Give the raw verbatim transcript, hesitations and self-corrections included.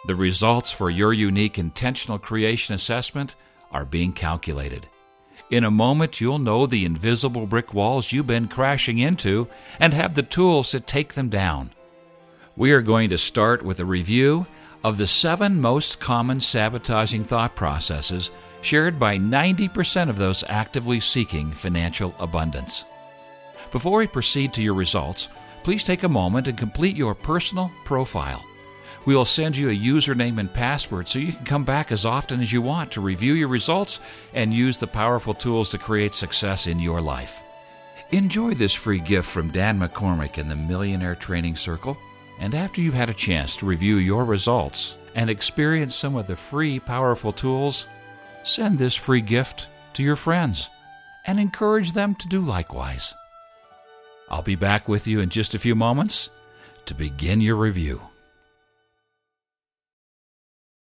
The results for your unique intentional creation assessment are being calculated. In a moment, you'll know the invisible brick walls you've been crashing into and have the tools to take them down. We are going to start with a review of the seven most common sabotaging thought processes shared by ninety percent of those actively seeking financial abundance. Before we proceed to your results, please take a moment and complete your personal profile. We will send you a username and password so you can come back as often as you want to review your results and use the powerful tools to create success in your life. Enjoy this free gift from Dan McCormick and the Millionaire Training Circle, and after you've had a chance to review your results and experience some of the free, powerful tools, send this free gift to your friends and encourage them to do likewise. I'll be back with you in just a few moments to begin your review.